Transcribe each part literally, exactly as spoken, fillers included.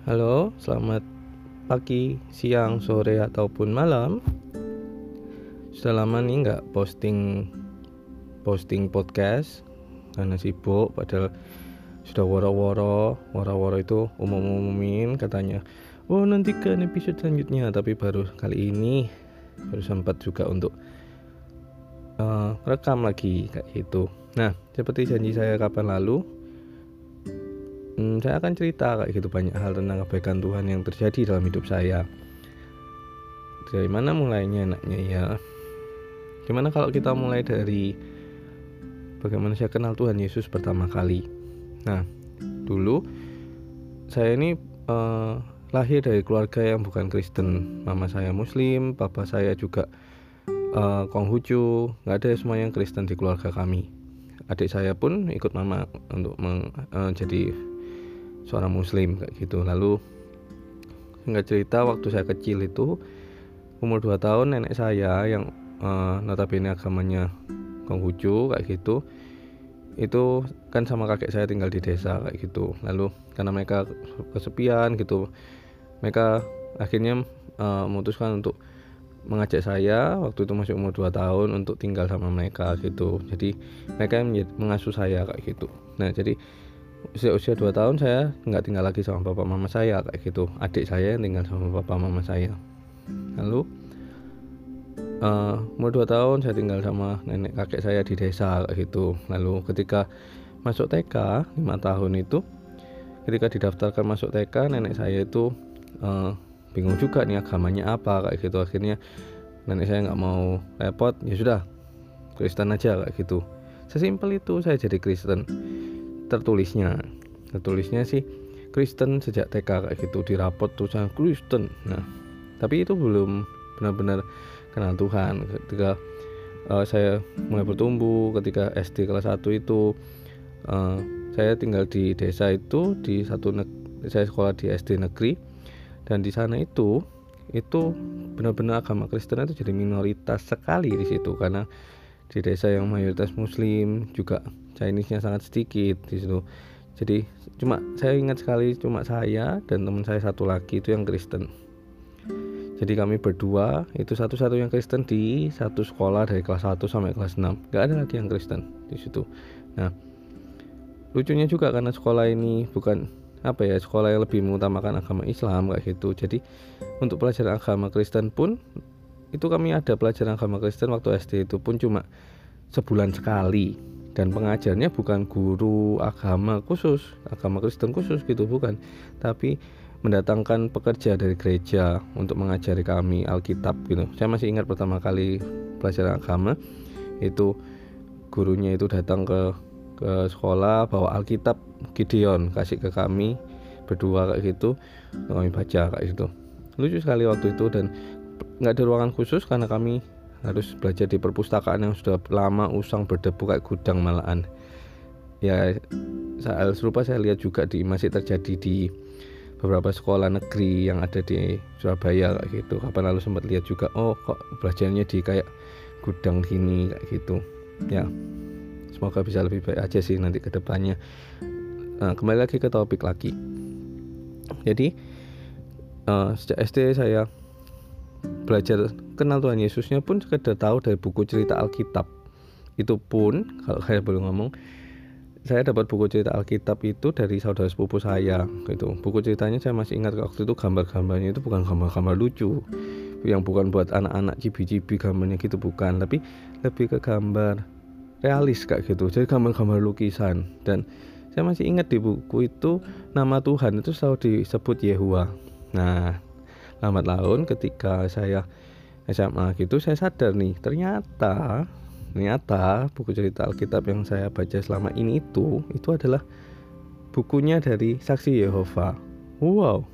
Halo, selamat pagi, siang, sore, ataupun malam. Sudah lama nih nggak posting posting podcast karena sibuk. Padahal sudah woro-woro, woro-woro itu umum-umumin katanya, oh nantikan episode selanjutnya. Tapi baru kali ini baru sempat juga untuk uh, rekam lagi kayak gitu. Nah, seperti janji saya kapan lalu, Hmm, saya akan cerita kayak gitu banyak hal tentang kebaikan Tuhan yang terjadi dalam hidup saya. Dari mana mulainya enaknya ya? Gimana kalau kita mulai dari bagaimana saya kenal Tuhan Yesus pertama kali? Nah, dulu saya ini uh, lahir dari keluarga yang bukan Kristen. Mama saya Muslim, papa saya juga uh, Konghucu. Nggak ada semua yang Kristen di keluarga kami. Adik saya pun ikut mama untuk meng, uh, jadi seorang Muslim kayak gitu. Lalu singkat cerita, waktu saya kecil itu umur dua tahun, nenek saya yang uh, notabene agamanya Konghucu kayak gitu, itu kan sama kakek saya tinggal di desa kayak gitu. Lalu karena mereka kesepian gitu, mereka akhirnya uh, memutuskan untuk mengajak saya waktu itu masih umur dua tahun untuk tinggal sama mereka gitu. Jadi mereka yang mengasuh saya kayak gitu. Nah, jadi usia-usia dua tahun saya nggak tinggal lagi sama bapak mama saya kayak gitu. Adik saya yang tinggal sama bapak mama saya. Lalu uh, umur dua tahun saya tinggal sama nenek kakek saya di desa kayak gitu. Lalu ketika masuk T K lima tahun itu, ketika didaftarkan masuk T K, nenek saya itu uh, bingung juga nih agamanya apa kayak gitu. Akhirnya nenek saya nggak mau repot, ya sudah Kristen aja kayak gitu. Sesimpel itu saya jadi Kristen. Tertulisnya tertulisnya sih Kristen sejak T K kayak gitu, di rapot tulisan Kristen. Nah, tapi itu belum benar-benar kenal Tuhan. Ketika uh, saya mulai bertumbuh, ketika S D kelas satu itu uh, saya tinggal di desa itu, di satu neg- saya sekolah di S D negeri, dan di sana itu itu benar-benar agama Kristen itu jadi minoritas sekali di situ, karena di desa yang mayoritas Muslim, juga Chinese-nya sangat sedikit di situ. Jadi cuma saya ingat sekali cuma saya dan teman saya satu lagi itu yang Kristen. Jadi kami berdua itu satu-satu yang Kristen di satu sekolah dari kelas satu sampai kelas enam. Gak ada lagi yang Kristen di situ. Nah, lucunya juga karena sekolah ini bukan apa ya, sekolah yang lebih mengutamakan agama Islam kayak gitu. Jadi untuk pelajaran agama Kristen pun itu kami ada pelajaran agama Kristen waktu S D itu pun cuma sebulan sekali, dan pengajarnya bukan guru agama khusus, agama Kristen khusus gitu, bukan, tapi mendatangkan pekerja dari gereja untuk mengajari kami Alkitab gitu. Saya masih ingat pertama kali pelajaran agama itu gurunya itu datang ke ke sekolah bawa Alkitab Gideon, kasih ke kami berdua kayak gitu, kami baca kayak gitu. Lucu sekali waktu itu, dan nggak ada ruangan khusus karena kami harus belajar di perpustakaan yang sudah lama usang berdebu kayak gudang malahan. Ya, hal serupa saya lihat juga di masih terjadi di beberapa sekolah negeri yang ada di Surabaya kayak gitu. Kapan lalu sempat lihat juga, oh kok belajarnya di kayak gudang gini kayak gitu. Ya, semoga bisa lebih baik aja sih nanti ke depannya. Nah, kembali lagi ke topik lagi. Jadi uh, sejak S D saya belajar kenal Tuhan Yesusnya pun sekedar tahu dari buku cerita Alkitab. Itu pun kalau saya boleh ngomong, saya dapat buku cerita Alkitab itu dari saudara sepupu saya gitu. Buku ceritanya saya masih ingat waktu itu gambar-gambarnya itu bukan gambar-gambar lucu yang bukan buat anak-anak cibi-cibi gambarnya gitu, bukan, tapi lebih ke gambar realis kayak gitu. Jadi gambar-gambar lukisan. Dan saya masih ingat di buku itu nama Tuhan itu selalu disebut Yehuwa. Nah, lambat laun ketika saya S M A gitu, saya sadar nih, ternyata ternyata buku cerita Alkitab yang saya baca selama ini itu itu adalah bukunya dari Saksi Yehova. Wow.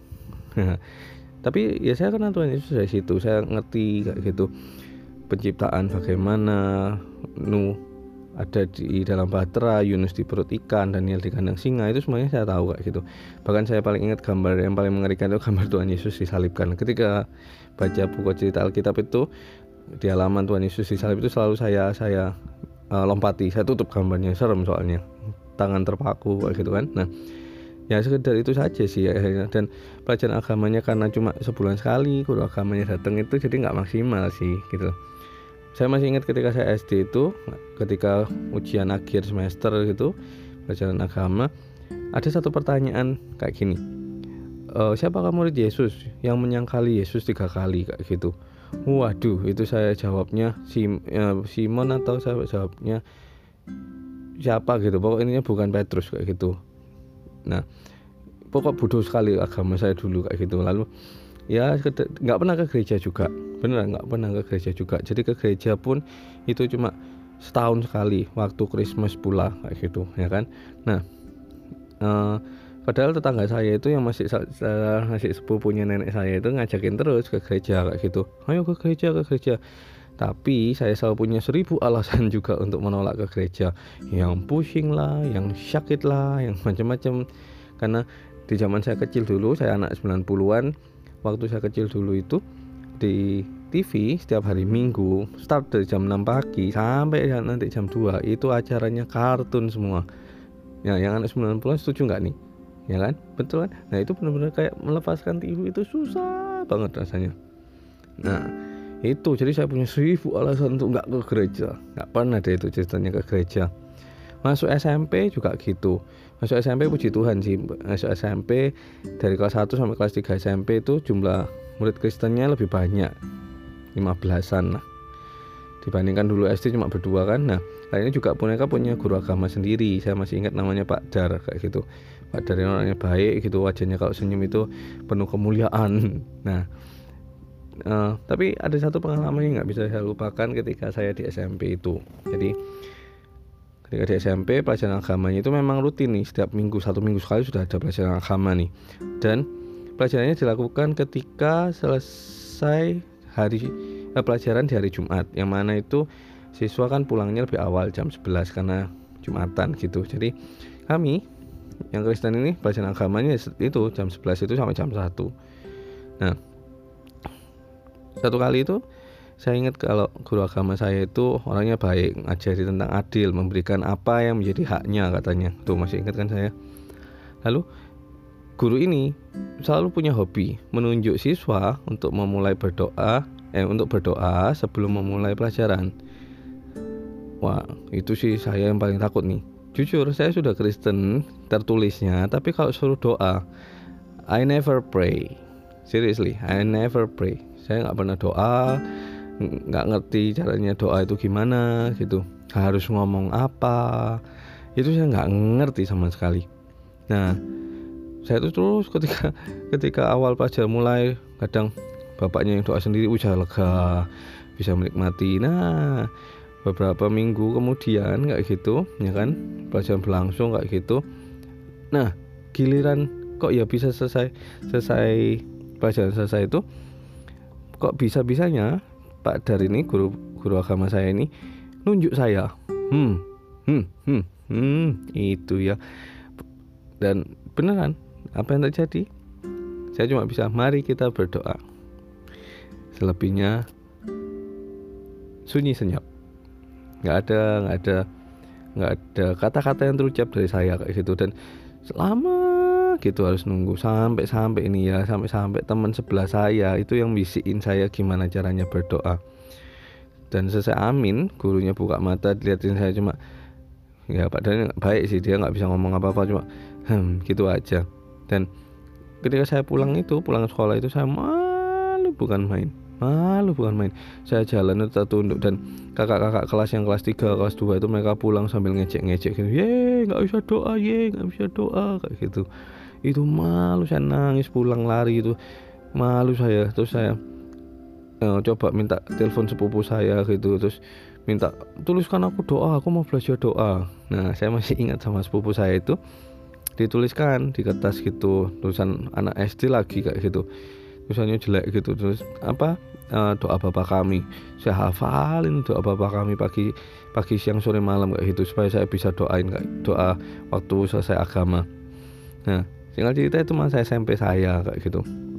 Tapi ya saya kenal Tuhan Yesus dari situ. Saya ngerti kayak gitu penciptaan, bagaimana Nuh ada di dalam bahtera, Yunus di perut ikan, Daniel di kandang singa, itu semuanya saya tahu kayak gitu. Bahkan saya paling ingat gambar yang paling mengerikan itu gambar Tuhan Yesus disalibkan. Ketika baca buku cerita Alkitab itu, di halaman Tuhan Yesus disalib itu selalu saya saya uh, lompati, saya tutup gambarnya, serem soalnya, tangan terpaku kayak gitu kan. Nah, Ya sekedar itu saja sih akhirnya. Dan pelajaran agamanya karena cuma sebulan sekali guru agamanya datang itu, jadi nggak maksimal sih gitu. Saya masih ingat ketika saya S D itu, ketika ujian akhir semester gitu pelajaran agama, ada satu pertanyaan kayak gini, e, siapakah murid Yesus yang menyangkali Yesus tiga kali kayak gitu. Waduh, itu saya jawabnya Sim, ya, Simon atau saya jawabnya siapa gitu, pokoknya bukan Petrus kayak gitu. Nah, pokok bodoh sekali agama saya dulu kayak gitu. Lalu ya nggak pernah ke gereja juga, beneran nggak pernah ke gereja juga. Jadi ke gereja pun itu cuma setahun sekali waktu Christmas pula kayak gitu ya kan. Nah eh, padahal tetangga saya itu yang masih masih sepupunya nenek saya itu ngajakin terus ke gereja kayak gitu, ayo ke gereja ke gereja. Tapi saya selalu punya seribu alasan juga untuk menolak ke gereja, yang pusing lah, yang sakit lah, yang macam-macam. Karena di zaman saya kecil dulu, saya anak sembilan puluhan, waktu saya kecil dulu itu di T V setiap hari Minggu start dari jam enam pagi sampai nanti jam dua itu acaranya kartun semua. Ya, yang anak sembilan puluhan setuju nggak nih? Ya kan? Betul kan? Nah, itu benar-benar kayak melepaskan T V itu susah banget rasanya. Nah, itu jadi saya punya seribu alasan untuk nggak ke gereja. Nggak pernah deh itu ceritanya ke gereja. Masuk S M P juga gitu. Masuk S M P puji Tuhan sih, masuk S M P dari kelas satu sampai kelas tiga S M P itu jumlah murid Kristennya lebih banyak, lima belasan lah, dibandingkan dulu S D cuma berdua kan. Nah, lainnya juga mereka punya guru agama sendiri. Saya masih ingat namanya Pak Dar kayak gitu. Pak Dar yang orangnya baik gitu, wajahnya kalau senyum itu penuh kemuliaan. Nah, uh, tapi ada satu pengalaman yang nggak bisa saya lupakan ketika saya di S M P itu. Jadi ketika di S M P pelajaran agamanya itu memang rutin nih, setiap minggu, satu minggu sekali sudah ada pelajaran agama nih. Dan pelajarannya dilakukan ketika selesai hari eh, pelajaran di hari Jumat, yang mana itu siswa kan pulangnya lebih awal jam sebelas karena Jumatan gitu. Jadi kami yang Kristen ini pelajaran agamanya itu jam sebelas itu sampai jam satu. Nah, satu kali itu saya ingat kalau guru agama saya itu orangnya baik, ngajari tentang adil, memberikan apa yang menjadi haknya katanya. Tuh masih ingat kan saya. Lalu guru ini selalu punya hobi menunjuk siswa untuk memulai berdoa, eh untuk berdoa sebelum memulai pelajaran. Wah, itu sih saya yang paling takut nih. Jujur, saya sudah Kristen tertulisnya, tapi kalau suruh doa, I never pray. Seriously, I never pray. Saya nggak pernah doa, nggak ngerti caranya doa itu gimana gitu, harus ngomong apa, itu saya nggak ngerti sama sekali. Nah, saya itu terus ketika ketika awal pelajaran mulai, kadang bapaknya yang doa sendiri, udah lega, bisa menikmati. Nah, beberapa minggu kemudian kayak gitu ya kan, pelajaran berlangsung kayak gitu. Nah, giliran kok ya bisa selesai selesai pelajaran selesai itu, kok bisa-bisanya Pak Dar ini, guru guru agama saya ini nunjuk saya. Hmm, hmm, hmm, hmm, itu ya. Dan beneran, apa yang terjadi? Saya cuma bisa, mari kita berdoa. Selebihnya sunyi senyap. Nggak ada, nggak ada, nggak ada kata-kata yang terucap dari saya kayak gitu. Dan selama gitu harus nunggu sampai-sampai ini ya, sampai-sampai teman sebelah saya itu yang bisikin saya gimana caranya berdoa. Dan selesai amin, gurunya buka mata, dilihatin saya cuma, ya padahal baik sih, dia nggak bisa ngomong apa-apa, cuma hmm gitu aja. Dan ketika saya pulang itu, pulang sekolah itu saya malu bukan main, malu bukan main. Saya jalan itu tertunduk, dan kakak-kakak kelas yang kelas tiga, kelas dua itu mereka pulang sambil ngecek-ngecek gitu, ye nggak bisa doa, ye nggak bisa doa kayak gitu. Itu malu, saya nangis pulang lari itu, malu saya. Terus saya eh, coba minta telepon sepupu saya gitu, terus minta tuliskan aku doa, aku mau belajar doa. Nah, saya masih ingat sama sepupu saya itu, dituliskan di kertas gitu, tulisan anak S D lagi kayak gitu, tulisannya jelek gitu. Terus apa, uh, doa Bapa kami, saya hafalin doa Bapa kami pagi pagi siang sore malam kayak gitu, supaya saya bisa doain kayak doa waktu selesai agama. Nah, tinggal cerita itu masa S M P saya kayak gitu,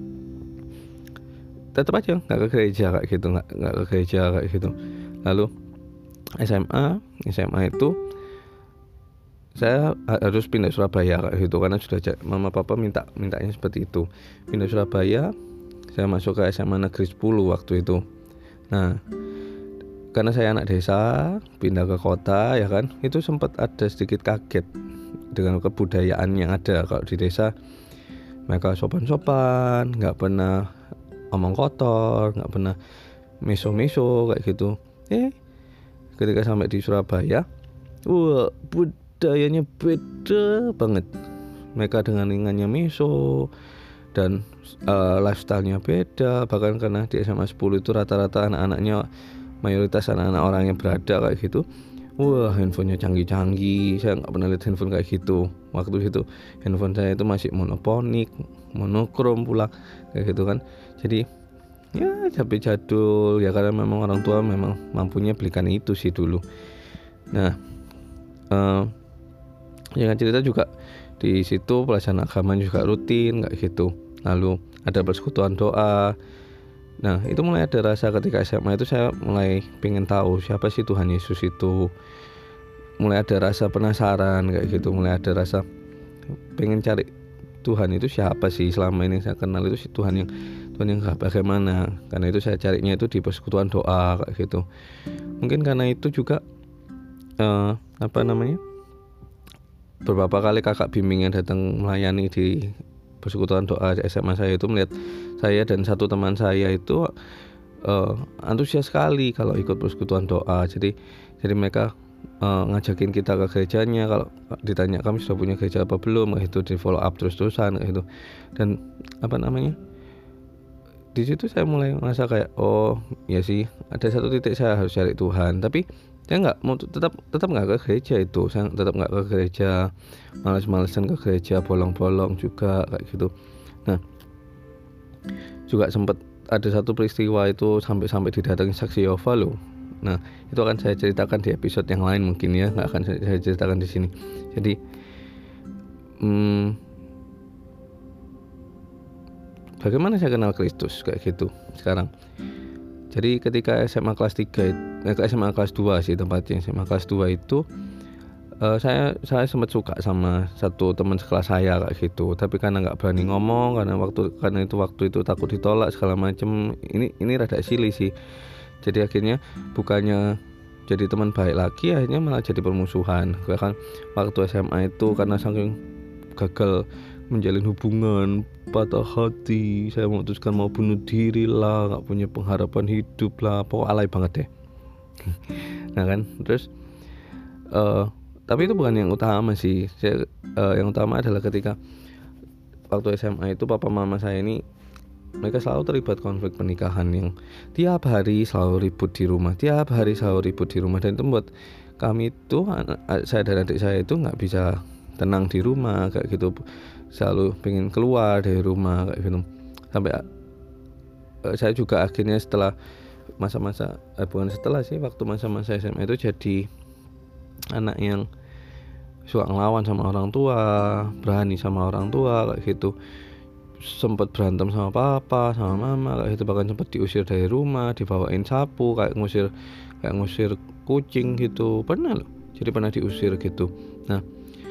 tetap aja nggak ke gereja kayak gitu, nggak nggak ke gereja kayak gitu. Lalu S M A S M A itu saya harus pindah Surabaya kayak gitu, karena sudah mama papa minta mintanya seperti itu. Pindah Surabaya, saya masuk ke S M A Negeri sepuluh waktu itu. Nah, karena saya anak desa, pindah ke kota ya kan, itu sempat ada sedikit kaget dengan kebudayaan yang ada. Kalau di desa mereka sopan-sopan, nggak pernah omong kotor, nggak pernah meso-meso kayak gitu. Eh, ketika sampai di Surabaya, wah budayanya beda banget. Mereka dengan ringannya meso dan uh, lifestyle-nya beda. Bahkan karena di S M A sepuluh itu rata-rata anak-anaknya, mayoritas anak-anak orang yang berada kayak gitu. Wah, handphonenya canggih-canggih. Saya nggak pernah lihat handphone kayak gitu. Waktu itu handphone saya itu masih monoponik, monokrom pula kayak gitu kan. Jadi ya tapi jadul ya, karena memang orang tua memang mampunya belikan itu sih dulu. Nah, uh, jangan cerita juga di situ pelajaran agama juga rutin kayak gitu. Lalu ada persekutuan doa. Nah, itu mulai ada rasa ketika S M A itu saya mulai pengen tahu siapa sih Tuhan Yesus itu. Mulai ada rasa penasaran kayak gitu, mulai ada rasa pengen cari Tuhan itu siapa sih. Selama ini saya kenal itu si Tuhan yang Tuhan yang bagaimana. Karena itu saya carinya itu di persekutuan doa kayak gitu. Mungkin karena itu juga uh, apa namanya? beberapa kali kakak bimbing yang datang melayani di persekutuan doa S M A saya itu melihat saya dan satu teman saya itu uh, antusias sekali kalau ikut persekutuan doa. Jadi jadi mereka uh, ngajakin kita ke gerejanya. Kalau ditanya kamu sudah punya gereja apa belum, itu di follow up terus-terusan kayak gitu. Dan apa namanya, di situ saya mulai merasa kayak oh ya sih, ada satu titik saya harus cari Tuhan. Tapi saya nggak mau tetap tetap nggak ke gereja itu. Saya tetap nggak ke gereja, malas-malasan ke gereja, bolong-bolong juga kayak gitu. Nah, juga sempat ada satu peristiwa itu sampai-sampai didatangi saksi Yehova loh. Nah, itu akan saya ceritakan di episode yang lain mungkin ya, nggak akan saya, saya ceritakan di sini. Jadi hmm, bagaimana saya kenal Kristus kayak gitu sekarang. Jadi ketika S M A kelas tiga, eh, S M A kelas dua sih tempatnya, S M A kelas dua itu uh, saya saya sempat suka sama satu teman sekelas saya kayak gitu. Tapi karena nggak berani ngomong, karena waktu karena itu waktu itu takut ditolak segala macem. Ini ini rada silly sih. Jadi akhirnya bukannya jadi teman baik lagi, akhirnya malah jadi permusuhan. Bahkan waktu S M A itu karena saking gagal menjalin hubungan, patah hati, saya memutuskan mau bunuh diri lah, nggak punya pengharapan hidup lah, pokok alay banget deh. Nah kan, terus uh, tapi itu bukan yang utama sih. Saya, uh, yang utama adalah ketika waktu S M A itu papa mama saya ini mereka selalu terlibat konflik pernikahan yang tiap hari selalu ribut di rumah, tiap hari selalu ribut di rumah, dan itu membuat kami itu, saya dan adik saya itu nggak bisa tenang di rumah kayak gitu, selalu pengen keluar dari rumah kayak gitu. Sampai uh, saya juga akhirnya setelah masa-masa eh, bukan setelah sih waktu masa-masa S M A itu jadi anak yang suka ngelawan sama orang tua, berani sama orang tua kayak gitu. Sempat berantem sama papa, sama mama kayak gitu, bahkan sempat diusir dari rumah, dibawain sapu kayak ngusir kayak ngusir kucing gitu, pernah loh. Jadi pernah diusir gitu. Nah,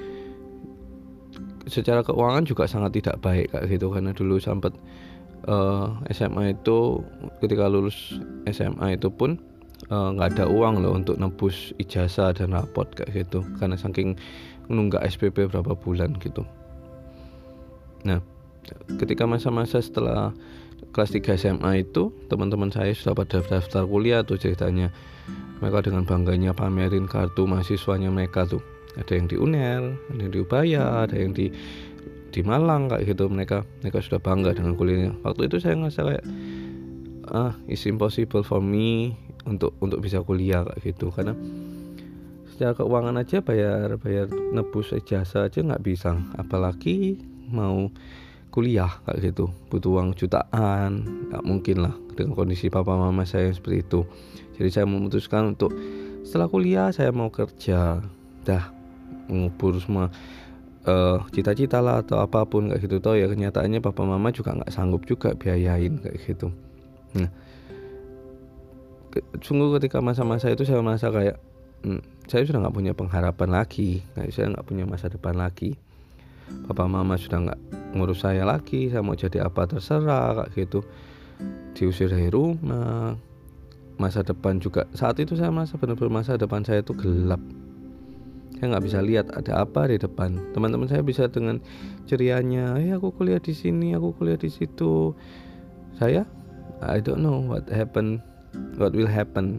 secara keuangan juga sangat tidak baik kayak gitu, karena dulu sempat uh, S M A itu ketika lulus S M A itu pun nggak uh, ada uang loh untuk nebus ijazah dan rapot kayak gitu, karena saking nunggak S P P berapa bulan gitu. Nah, ketika masa-masa setelah kelas tiga S M A itu teman-teman saya sudah pada daftar kuliah tuh ceritanya. Mereka dengan bangganya pamerin kartu mahasiswanya mereka tuh. Ada yang di U N E R, ada yang di Ubaya, ada yang di di Malang kayak gitu. Mereka mereka sudah bangga dengan kuliahnya. Waktu itu saya ngerasa kayak ah, it's impossible for me untuk untuk bisa kuliah kayak gitu, karena secara keuangan aja bayar bayar nebus ijazah aja nggak bisa, apalagi mau kuliah kayak gitu, butuh uang jutaan, nggak mungkin lah dengan kondisi papa mama saya yang seperti itu. Jadi saya memutuskan untuk setelah kuliah saya mau kerja, dah mengubur semua uh, cita-cita lah atau apapun kayak gitu. Toh ya kenyataannya papa mama juga nggak sanggup juga biayain kayak gitu. Nah, ke, sungguh ketika masa-masa itu saya merasa kayak hmm, saya sudah nggak punya pengharapan lagi, saya nggak punya masa depan lagi. Papa mama sudah nggak ngurus saya lagi, saya mau jadi apa terserah kayak gitu, diusir dari rumah. Masa depan juga saat itu saya merasa benar-benar masa depan saya itu gelap. Saya nggak bisa lihat ada apa di depan. Teman-teman saya bisa dengan cerianya, eh aku kuliah di sini, aku kuliah di situ. Saya, I don't know what happen, what will happen.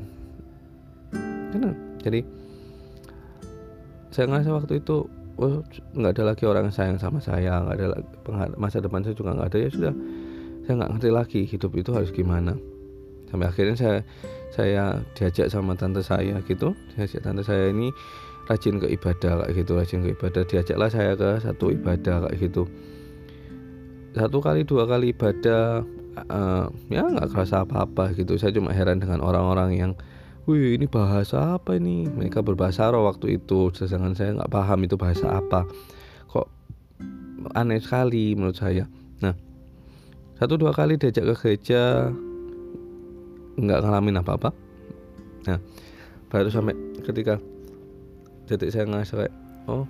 Jadi saya ngerasa waktu itu, oh nggak ada lagi orang yang sayang sama saya, nggak ada lagi, masa depan saya juga nggak ada. Ya sudah, saya nggak ngerti lagi hidup itu harus gimana. Sampai akhirnya saya saya diajak sama tante saya gitu, diajak tante saya ini rajin ke ibadah kayak gitu, rajin ke ibadah. Diajaklah saya ke satu ibadah kayak gitu. Satu kali dua kali ibadah, uh, ya nggak kerasa apa-apa gitu. Saya cuma heran dengan orang-orang yang, wih ini bahasa apa ini? Mereka berbahasa roh waktu itu, sedangkan saya nggak paham itu bahasa apa. Kok aneh sekali menurut saya. Nah, satu dua kali diajak ke gereja, nggak ngalamin apa-apa. Nah, baru sampai ketika detik saya ngerasa kayak, oh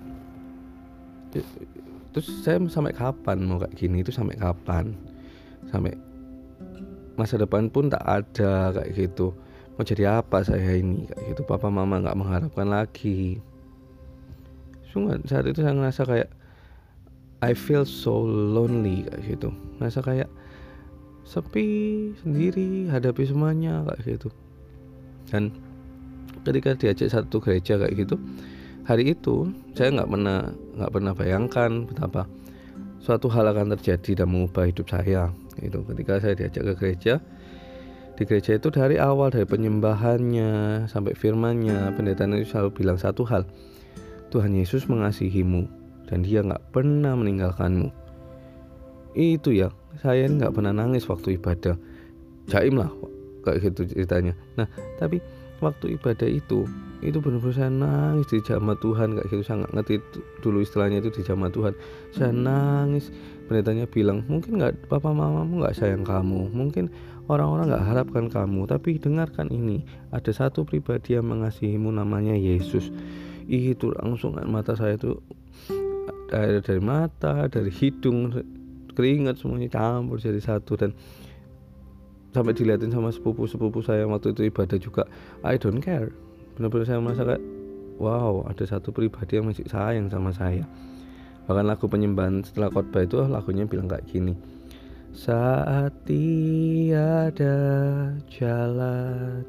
terus saya sampai kapan mau kayak gini, itu sampai kapan, sampai masa depan pun tak ada kayak gitu, mau jadi apa saya ini kayak gitu. Papa mama nggak mengharapkan lagi. Sungguh saat itu saya ngerasa kayak I feel so lonely kayak gitu, ngerasa kayak sepi sendiri hadapi semuanya kayak gitu. Dan ketika diajak satu gereja kayak gitu, hari itu saya nggak pernah nggak pernah bayangkan betapa suatu hal akan terjadi dan mengubah hidup saya. Itu ketika saya diajak ke gereja, di gereja itu dari awal, dari penyembahannya sampai firmannya, pendeta itu selalu bilang satu hal, Tuhan Yesus mengasihimu dan Dia nggak pernah meninggalkanmu. Itu ya, saya nggak pernah nangis waktu ibadah, jaim lah kayak gitu ceritanya. Nah tapi waktu ibadah itu itu benar-benar saya nangis di jamah Tuhan kayak gitu. Saya nggak ngerti dulu istilahnya itu di jamah Tuhan. Saya nangis. Pendetanya bilang, mungkin nggak papa mamamu nggak sayang kamu, mungkin orang-orang nggak harapkan kamu, tapi dengarkan ini, ada satu pribadi yang mengasihimu, namanya Yesus. Itu langsung mata saya itu air dari mata, dari hidung, keringat semuanya campur jadi satu. Dan sampai dilihatin sama sepupu-sepupu saya waktu itu ibadah juga, I don't care. Benar-benar saya merasa kayak, wow, ada satu pribadi yang masih sayang sama saya. Bahkan lagu penyembahan setelah khotbah itu lagunya bilang kayak gini, saat tiada jalan,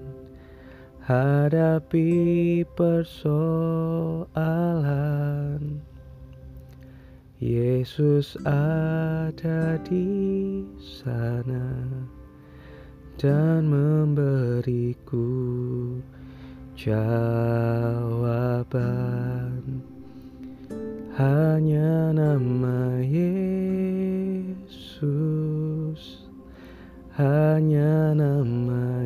hadapi persoalan, Yesus ada di sana dan memberiku jawaban. Hanya nama Yesus, hanya nama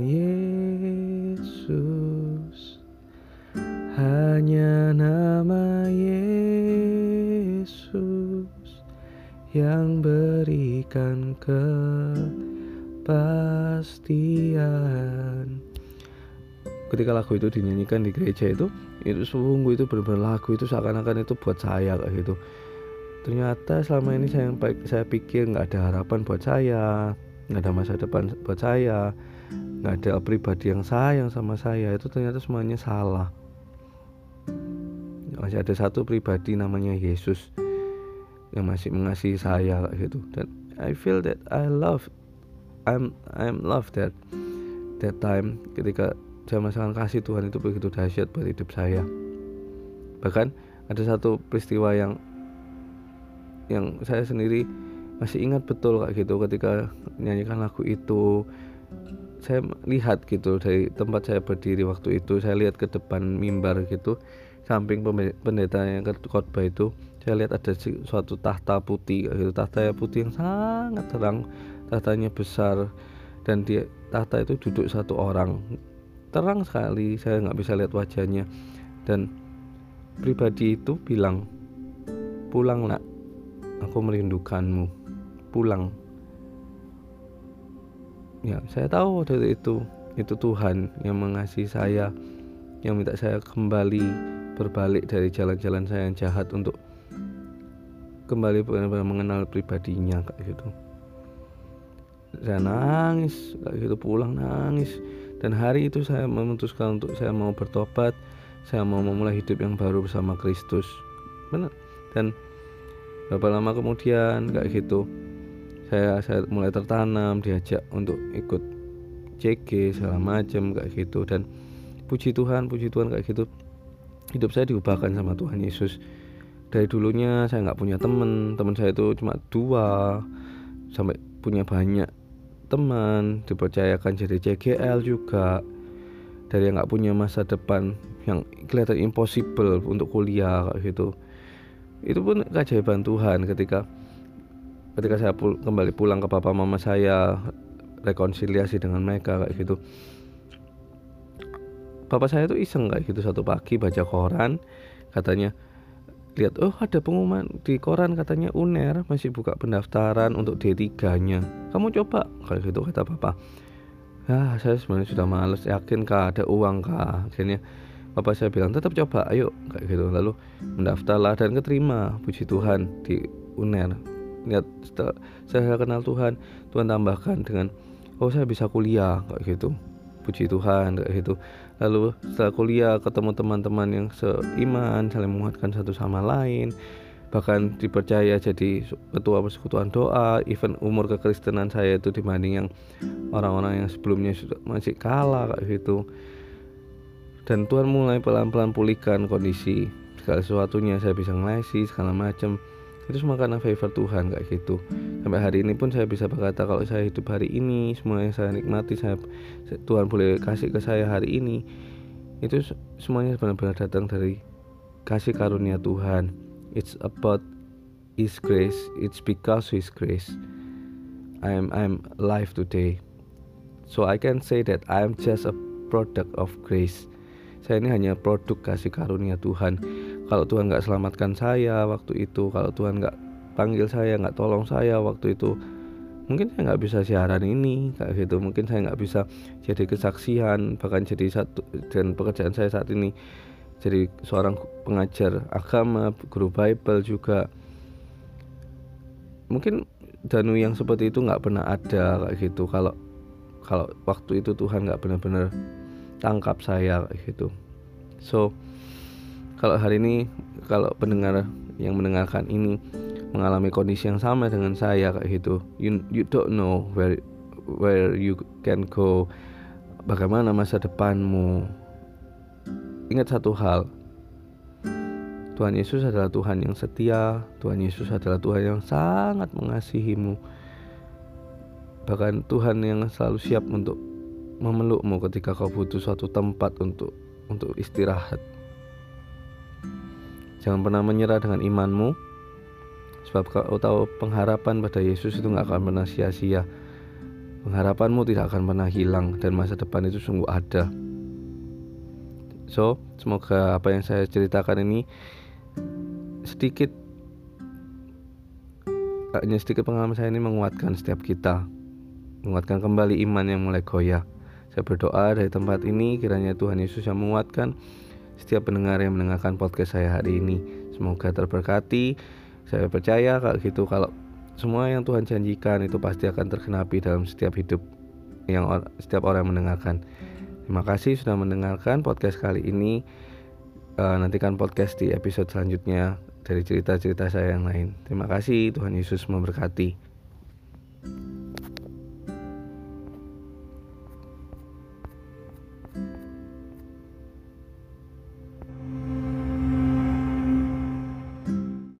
Yesus, hanya nama Yesus yang berikan kepastian. Ketika lagu itu dinyanyikan di gereja itu, itu sungguh itu benar-benar lagu itu seakan-akan itu buat saya kayak gitu. Ternyata selama ini saya saya pikir nggak ada harapan buat saya, nggak ada masa depan buat saya, nggak ada pribadi yang sayang sama saya. Itu ternyata semuanya salah. Masih ada satu pribadi namanya Yesus yang masih mengasihi saya kayak gitu. Dan I feel that I love, I'm I'm love that that time ketika saya merasakan kasih Tuhan itu begitu dahsyat buat hidup saya. Bahkan ada satu peristiwa yang yang saya sendiri masih ingat betul kayak gitu, ketika menyanyikan lagu itu. Saya lihat gitu dari tempat saya berdiri waktu itu, saya lihat ke depan mimbar gitu, samping pendeta yang khotbah itu, saya lihat ada suatu tahta putih gitu, tahta putih yang sangat terang, tahtanya besar, dan di tahta itu duduk satu orang, terang sekali, saya nggak bisa lihat wajahnya. Dan pribadi itu bilang, pulang nak, aku merindukanmu, pulang. Ya, saya tahu dari itu itu Tuhan yang mengasihi saya, yang minta saya kembali berbalik dari jalan-jalan saya yang jahat untuk kembali benar-benar mengenal pribadinya kayak gitu. Saya nangis kayak gitu, pulang nangis, dan hari itu saya memutuskan untuk saya mau bertobat, saya mau memulai hidup yang baru bersama Kristus. Benar. Dan beberapa lama kemudian kayak gitu saya saya mulai tertanam, diajak untuk ikut C G segala macam kayak gitu, dan puji Tuhan puji Tuhan kayak gitu hidup saya diubahkan sama Tuhan Yesus. Dari dulunya saya nggak punya teman, teman saya itu cuma dua, sampai punya banyak teman, dipercayakan jadi C G L juga. Dari yang nggak punya masa depan, yang kelihatan impossible untuk kuliah kayak gitu, itu pun keajaiban Tuhan. Ketika ketika saya pul- kembali pulang ke papa mama saya, rekonsiliasi dengan mereka kayak gitu, papa saya tuh iseng kayak gitu, satu pagi baca koran, katanya lihat, oh ada pengumuman di koran katanya U N E R masih buka pendaftaran untuk D tiga nya, kamu coba kayak gitu kata papa. Ya saya sebenarnya sudah males, yakin kah ada uang kah. Akhirnya papa saya bilang tetap coba, ayo kayak gitu. Lalu mendaftarlah dan keterima, puji Tuhan, di U N E R. Lihat setelah saya kenal Tuhan, Tuhan tambahkan dengan oh saya bisa kuliah kayak gitu, puji Tuhan kayak gitu. Lalu setelah kuliah ketemu teman-teman yang seiman, saling menguatkan satu sama lain, bahkan dipercaya jadi ketua persekutuan doa. Even umur kekristenan saya itu dibanding yang orang-orang yang sebelumnya sudah masih kalah kayak gitu. Dan Tuhan mulai pelan-pelan pulihkan kondisi segala sesuatunya, saya bisa ngelesi segala macam. Itu semua karena favor Tuhan kayak gitu. Sampai hari ini pun saya bisa berkata kalau saya hidup hari ini, semua yang saya nikmati, saya Tuhan boleh kasih ke saya hari ini, itu semuanya benar-benar datang dari kasih karunia Tuhan. It's about His grace. It's because His grace I'm I'm alive today. So I can say that I'm just a product of grace. Saya ini hanya produk kasih karunia Tuhan. Kalau Tuhan gak selamatkan saya waktu itu, kalau Tuhan gak panggil saya, gak tolong saya waktu itu, mungkin saya gak bisa siaran ini kayak gitu. Mungkin saya gak bisa jadi kesaksian, bahkan jadi satu, dan pekerjaan saya saat ini jadi seorang pengajar agama, guru Bible juga. Mungkin Danu yang seperti itu gak pernah ada kayak gitu kalau kalau waktu itu Tuhan gak benar-benar tangkap saya kayak gitu. So kalau hari ini, kalau pendengar yang mendengarkan ini mengalami kondisi yang sama dengan saya kayak gitu, you, you don't know where where you can go, bagaimana masa depanmu. Ingat satu hal, Tuhan Yesus adalah Tuhan yang setia, Tuhan Yesus adalah Tuhan yang sangat mengasihimu. Bahkan Tuhan yang selalu siap untuk memelukmu ketika kau butuh suatu tempat untuk untuk istirahat. Jangan pernah menyerah dengan imanmu, sebab kau tahu pengharapan pada Yesus itu gak akan pernah sia-sia. Pengharapanmu tidak akan pernah hilang, dan masa depan itu sungguh ada. So, semoga apa yang saya ceritakan ini sedikit hanya sedikit pengalaman saya ini menguatkan setiap kita, menguatkan kembali iman yang mulai goyah. Saya berdoa dari tempat ini kiranya Tuhan Yesus yang menguatkan setiap pendengar yang mendengarkan podcast saya hari ini. Semoga terberkati. Saya percaya kalau gitu, kalau semua yang Tuhan janjikan itu pasti akan tergenapi dalam setiap hidup yang or- setiap orang yang mendengarkan. Terima kasih sudah mendengarkan podcast kali ini. Uh, nantikan podcast di episode selanjutnya dari cerita-cerita saya yang lain. Terima kasih, Tuhan Yesus memberkati.